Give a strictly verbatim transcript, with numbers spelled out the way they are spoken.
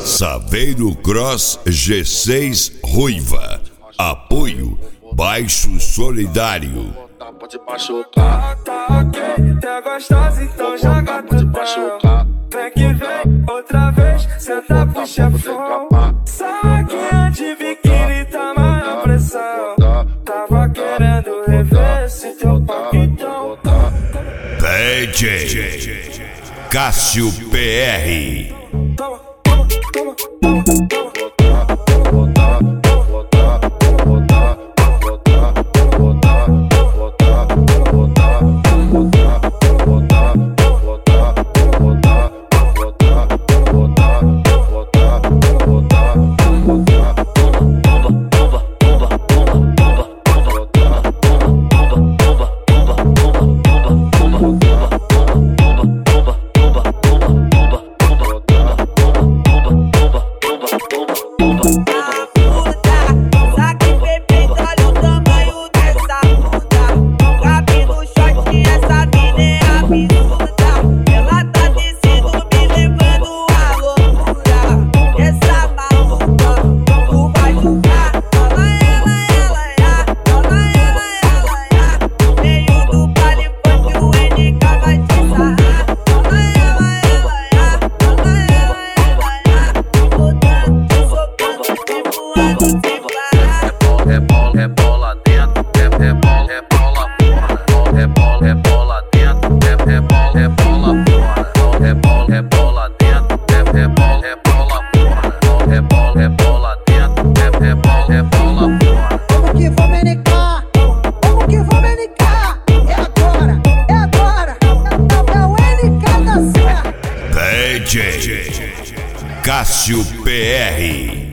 Saveiro Cross G seis Ruiva. Apoio Baixo Solidário. Pode machucar. Tá ok, tá gostosa, então joga Pode tudo. machucar. Vem que vem, outra vez, senta pro chefão. Saquinha de biquíni, tá na pressão. Tava querendo rever esse teu paquitão. D J Cássio P R. Toma, toma, toma, toma, toma. Rebola dentro, rebola, rebola fora. Rebola, rebola dentro, rebola, rebola fora. Rebola, rebola dentro, rebola, rebola fora. Rebola, rebola dentro, rebola, rebola fora. Como que vou me ligar? Como que vou me ligar? É agora, é agora. É o N K da Serra. D J Cássio P R.